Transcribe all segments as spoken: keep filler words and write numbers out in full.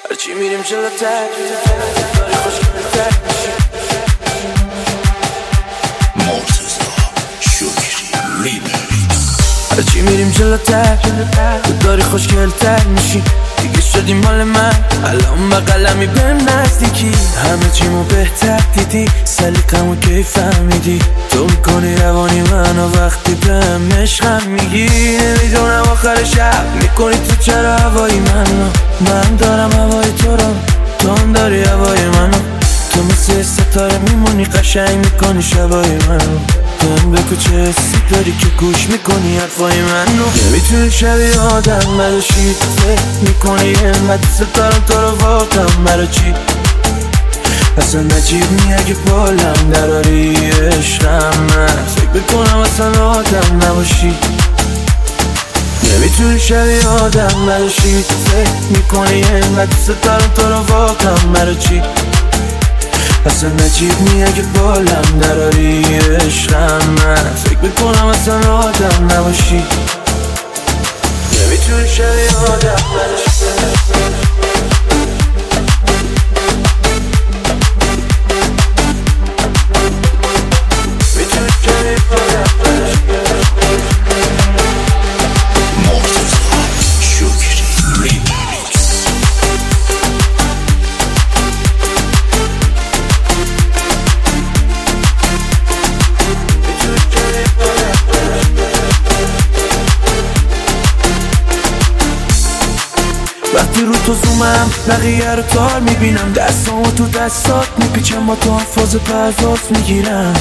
هرچی میریم جلوتر داری خوشگلتر میشی. مرتضی شکری ریمیکس. هرچی میریم جلوتر داری خوشگلتر میشی. دیگه شدی مال من الان بقلمی بهم نزدیکی. همه چیمو بهتر دیدی سلیقمو کی فهمیدی. تو میکنی روانی منو وقتی بهم عشقم میگی. نمیدونم آخر شب میکنی تو چرا هوای منو. من دارم هوای تو رو تو هم داری هوای منو. تو مثل ستاره میمونی قشنگ میکنی شبای منو. بهم بگو چه حسی داری که گوش میکنی حرفای منو. نمیتونی شبیه آدم باشی. فکر میکنی اینقدر ستارم تو رو واقعم برا چی. اصلا نجیب نی اگه بالم دراری عشقم. من فکر بکنم اصلا آدم نباشی. نمیتونی شبیه آدم باشی. فکر میکنی اینقدر ستارم تو رو واقعم برا چی. اصلا نجیب نی اگه بالم دراری عشقم. من فکر بکنم اصلا آدم نباشی. نمیتونی شبیه آدم باشی. وقتی رو تو زومم بقیه رو تار میبینم. دستامو تو دستات میپیچم با تو فاز پرواز میگیرم.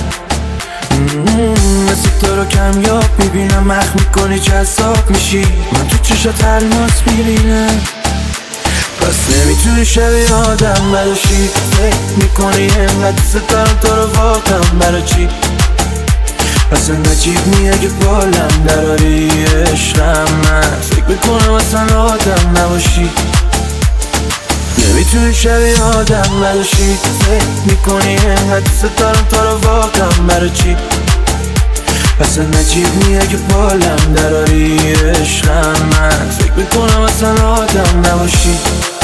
مثل تو رو کمیاب میبینم. مخ میکنی جذاب میشی. من تو چشات الماس میبینم. پس نمیتونی شبیه آدم باشی. فکر میکنی اینقدر ستارم تو رو واقعم برا چی. اصلا نجیب نی اگه بالم دراری عشقم. من فکر بکنم اصلا آدم نباشی. نمیتونی شبیه آدم باشی. فکر میکنی اینقدر ستارم تو رو واقعم برا چی. اصلا نجیب نی اگه بالم دراری عشقم. من فکر بکنم اصلا آدم نباشی.